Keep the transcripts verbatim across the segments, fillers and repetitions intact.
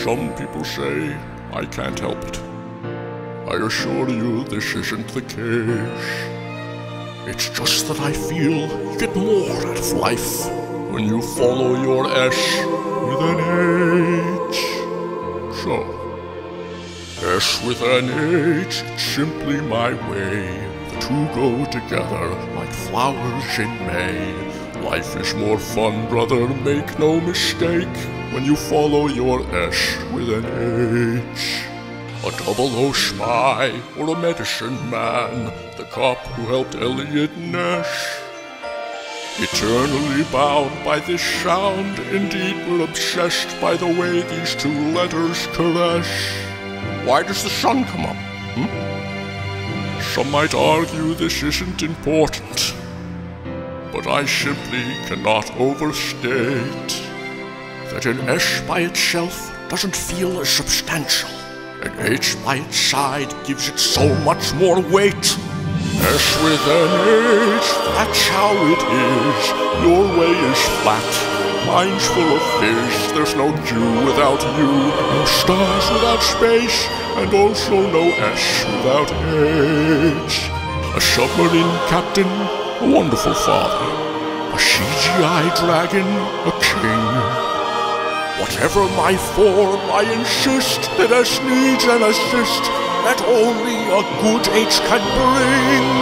Some people say I can't help it. I assure you this isn't the case. It's just that I feel you get more out of life when you follow your S with an H. So, S with an H, it's simply my way. The two go together like flowers in May. Life is more fun, brother, make no mistake, when you follow your S with an H. A double O spy or a medicine man, the cop who helped Elliot Ness. Eternally bound by this sound, indeed we're obsessed by the way these two letters caress. Why does the sun come up? Hmm? Some might argue this isn't important, but I simply cannot overstate that an S by itself doesn't feel as substantial. An H by its side gives it so much more weight. S with an H, that's how it is. Your way is flat, mine's full of fizz. There's no Jew without you, no stars without space, and also no S without H. A submarine captain, a wonderful father. A C G I dragon, a king. Whatever my form, I insist that S needs an assist that only a good H can bring.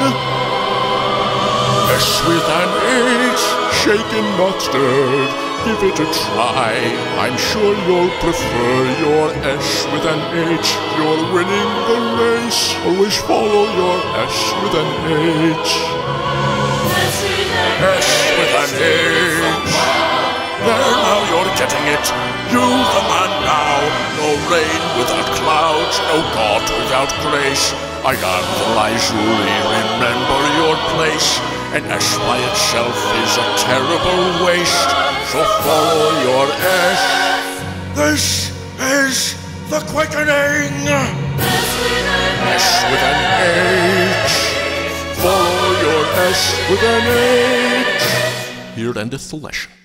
S with an H, shaken not stirred, give it a try. I'm sure you'll prefer your S with an H. You're winning the race, always follow your S with an H. S with an H. There now, you're getting it. You the man now. No rain without clouds, no God without grace. I am the Lazuli, remember your place. An S by itself is a terrible waste, so follow your S. This is the quickening. S with an H. Follow your S with an H. Here endeth the lesson.